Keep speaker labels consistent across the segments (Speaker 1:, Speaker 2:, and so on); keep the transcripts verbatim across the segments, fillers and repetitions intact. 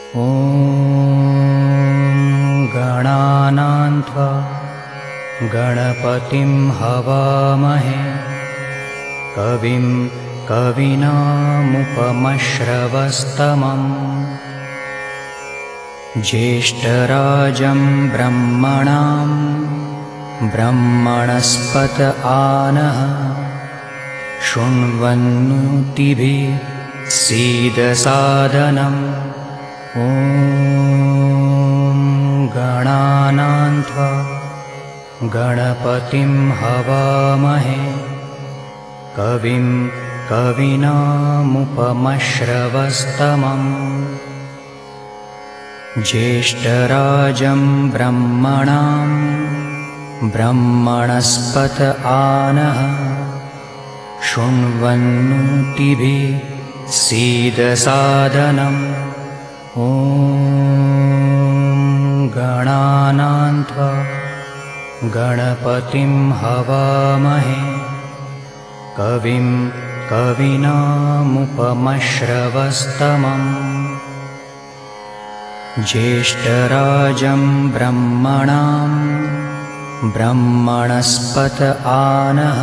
Speaker 1: ॐ गणानां त्वा गणपतिं हवामहे कविं कवीनामुपमश्रवस्तमम् ज्येष्ठराजं ब्रह्मणां ब्रह्मणस्पत आनः शृण्वन्नोतिभिः सीदसादनम् ॐ गणानां त्वा गणपतिं हवामहे कविं कवीनामुपमश्रवस्तमम् ज्येष्ठराजं ब्रह्मणां ब्रह्मणस्पत आनः शृण्वन्नोतिभिः सीदसादनम् ॐ गणानां त्वा गणपतिं हवामहे कविं कवीनामुपमश्रवस्तमम् ज्येष्ठराजं ब्रह्मणां ब्रह्मणस्पत आनः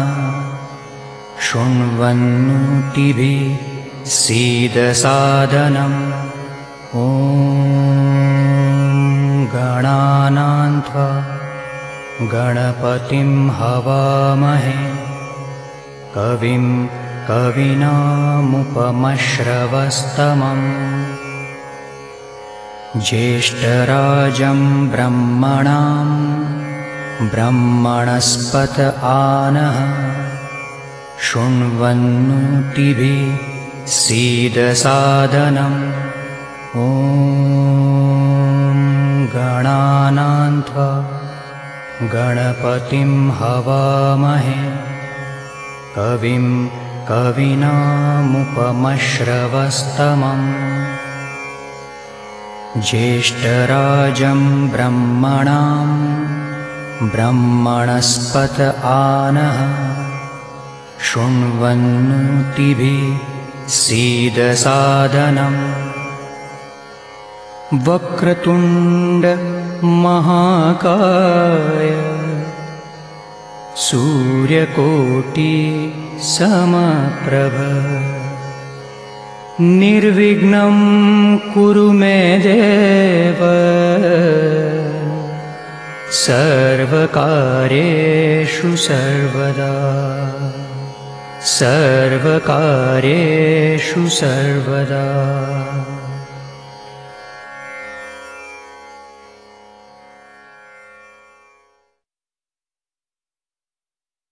Speaker 1: शृण्वन्नोतिभिः सीदसादनम् ॐ गणानां त्वा गणपतिं हवामहे कविं कवीनामुपमश्रवस्तमम् ज्येष्ठराजं ब्रह्मणां ब्रह्मणस्पत आनः शृण्वन्नोतिभिः सीदसादनम् ॐ गणानां त्वा गणपतिं हवामहे कविं कवीनामुपमश्रवस्तमम् ज्येष्ठराजं ब्रह्मणां ब्रह्मणस्पत आनः शृण्वन्नोतिभिः सीदसादनम् वक्रतुण्ड महाकाय सूर्यकोटि समप्रभ निर्विघ्नं कुरु मे देव सर्वकार्येषु सर्वदा सर्वकार्येषु सर्वदा।